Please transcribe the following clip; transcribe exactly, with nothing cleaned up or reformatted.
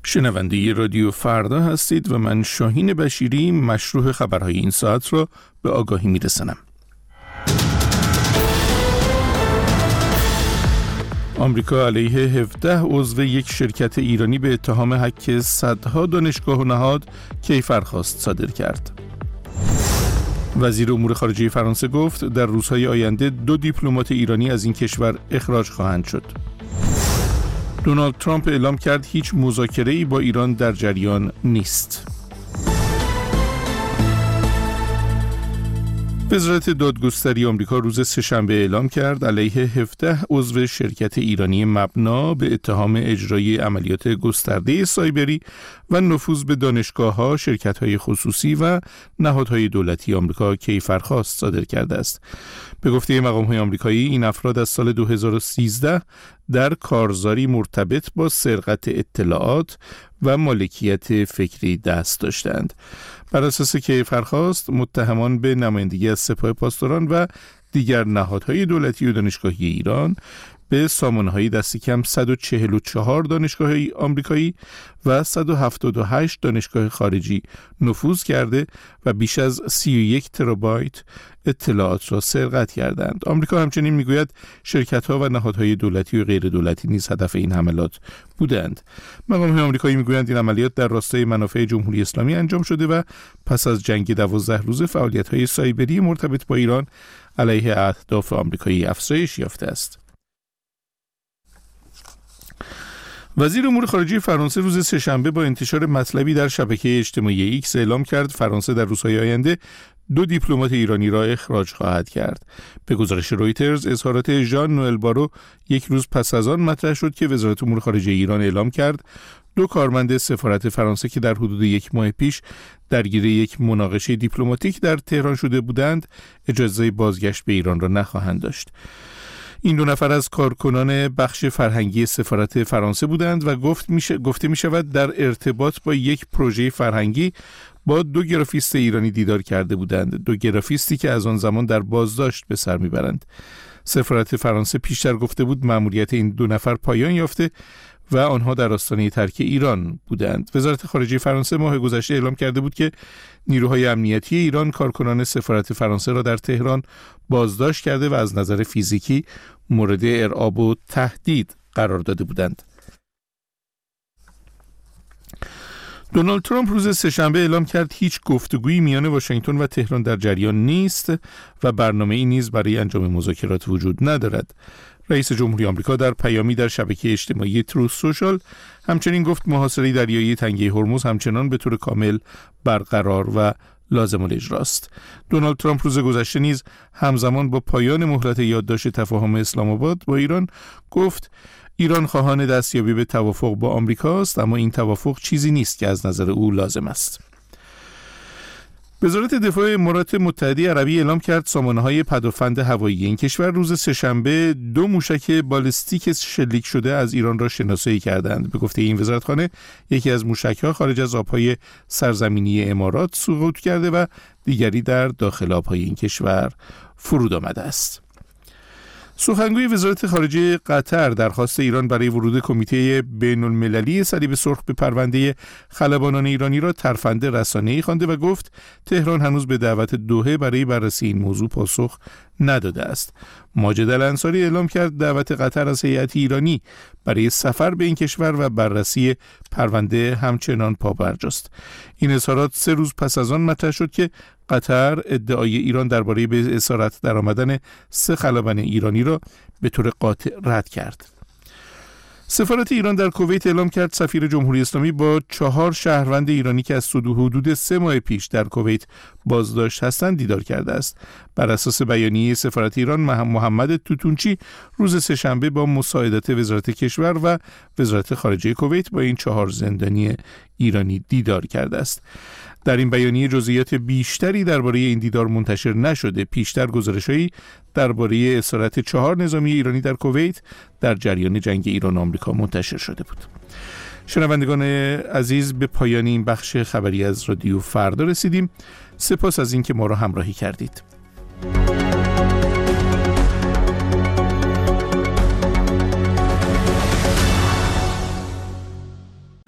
شنونده رادیو فردا هستید و من شاهین بشیری مشروح خبرهای این ساعت را به آگاهی میرسانم. آمریکا علیه هفده عضو یک شرکت ایرانی به اتهام هک صدها دانشگاه و نهاد کیفرخواست صادر کرد. وزیر امور خارجه فرانسه گفت در روزهای آینده دو دیپلمات ایرانی از این کشور اخراج خواهند شد. دونالد ترامپ اعلام کرد هیچ مذاکره‌ای با ایران در جریان نیست. وزارت دادگستری آمریکا روز سه‌شنبه اعلام کرد علیه هفده عضو شرکت ایرانی مبنا به اتهام اجرای عملیات گسترده سایبری و نفوذ به دانشگاه‌ها، شرکت‌های خصوصی و نهادهای دولتی آمریکا کیفرخواست صادر کرده است. به گفته مقام‌های آمریکایی این افراد از سال دو هزار و سیزده در کارزاری مرتبط با سرقت اطلاعات و مالکیت فکری دست داشتند. بر اساس کیفرخواست متهمان به نمایندگی از سپاه پاسداران و دیگر نهادهای دولتی و دانشگاهی ایران به سامانه‌های دست کم صد و چهل و چهار دانشگاه آمریکایی و صد و هفتاد و هشت دانشگاه خارجی نفوذ کرده و بیش از سی و یک ترابایت اطلاعات را سرقت کردند. آمریکا همچنین میگوید شرکت‌ها و نهادهای دولتی و غیر دولتی نیز هدف این حملات بودند. مقام‌های آمریکایی میگویند این عملیات در راستای منافع جمهوری اسلامی انجام شده و پس از جنگ دوازده روزه فعالیت‌های سایبری مرتبط با ایران علیه اهداف آمریکایی افزایش یافته است. وزیر امور خارجه فرانسه روز سه‌شنبه با انتشار مطلبی در شبکه اجتماعی ایکس اعلام کرد فرانسه در روزهای آینده دو دیپلمات ایرانی را اخراج خواهد کرد. به گزارش رویترز اظهارات ژان نوئل بارو یک روز پس از آن مطرح شد که وزارت امور خارجه ایران اعلام کرد دو کارمند سفارت فرانسه که در حدود یک ماه پیش درگیر یک مناقشه دیپلماتیک در تهران شده بودند اجازه بازگشت به ایران را نخواهند داشت. این دو نفر از کارکنان بخش فرهنگی سفارت فرانسه بودند و گفت میشه گفته می شود در ارتباط با یک پروژه فرهنگی با دو گرافیست ایرانی دیدار کرده بودند، دو گرافیستی که از آن زمان در بازداشت به سر میبرند. سفارت فرانسه پیشتر گفته بود مأموریت این دو نفر پایان یافته و آنها در آستانه ترک ایران بودند. وزارت خارجه فرانسه ماه گذشته اعلام کرده بود که نیروهای امنیتی ایران کارکنان سفارت فرانسه را در تهران بازداشت کرده و از نظر فیزیکی مورد ارعاب و تهدید قرار داده بودند. دونالد ترامپ روز سه‌شنبه اعلام کرد هیچ گفتگویی میان واشنگتن و تهران در جریان نیست و برنامه‌ای نیز برای انجام مذاکرات وجود ندارد. رئیس جمهوری آمریکا در پیامی در شبکه اجتماعی تروث سوشال همچنین گفت محاصره دریایی تنگه هرمز همچنان به طور کامل برقرار و لازم الاجراست. دونالد ترامپ روز گذشته نیز همزمان با پایان مهلت یادداشت تفاهم اسلام آباد با ایران گفت ایران خواهان دستیابی به توافق با آمریکا است، اما این توافق چیزی نیست که از نظر او لازم است. وزارت دفاع امارات متحده عربی اعلام کرد سامانه‌های پدافند هوایی این کشور روز سه‌شنبه دو موشک بالستیک شلیک شده از ایران را شناسایی کردند. به گفته این وزارتخانه یکی از موشک‌ها خارج از آب‌های سرزمینی امارات سقوط کرده و دیگری در داخل آب‌های این کشور فرود آمده است. سخنگوی وزارت خارجه قطر درخواست ایران برای ورود کمیته بین المللی صلیب سرخ به پرونده خلبانان ایرانی را ترفند رسانه‌ای خوانده و گفت تهران هنوز به دعوت دوحه برای بررسی این موضوع پاسخ نداده است. ماجد الانصاری اعلام کرد دعوت قطر از هیئت ایرانی برای سفر به این کشور و بررسی پرونده همچنان پابرجاست. این اظهارات سه روز پس از آن مطرح شد که قطر ادعای ایران درباره به اسارت درآمدن سه خلبان ایرانی را به طور قاطع رد کرد. سفارت ایران در کویت اعلام کرد سفیر جمهوری اسلامی با چهار شهروند ایرانی که از حدود سه ماه پیش در کویت بازداشت هستند دیدار کرده است. بر اساس بیانیه سفارت ایران محمد توتونچی روز سه‌شنبه با مساعدت وزارت کشور و وزارت خارجه کویت با این چهار زندانی ایرانی دیدار کرده است. در این بیانیه جزئیات بیشتری درباره این دیدار منتشر نشده. پیشتر گزارش‌هایی درباره اسارت چهار نظامی ایرانی در کویت در جریان جنگ ایران و آمریکا منتشر شده بود. شنوندگان عزیز، به پایان این بخش خبری از رادیو فردا رسیدیم. سپاس از اینکه ما را همراهی کردید.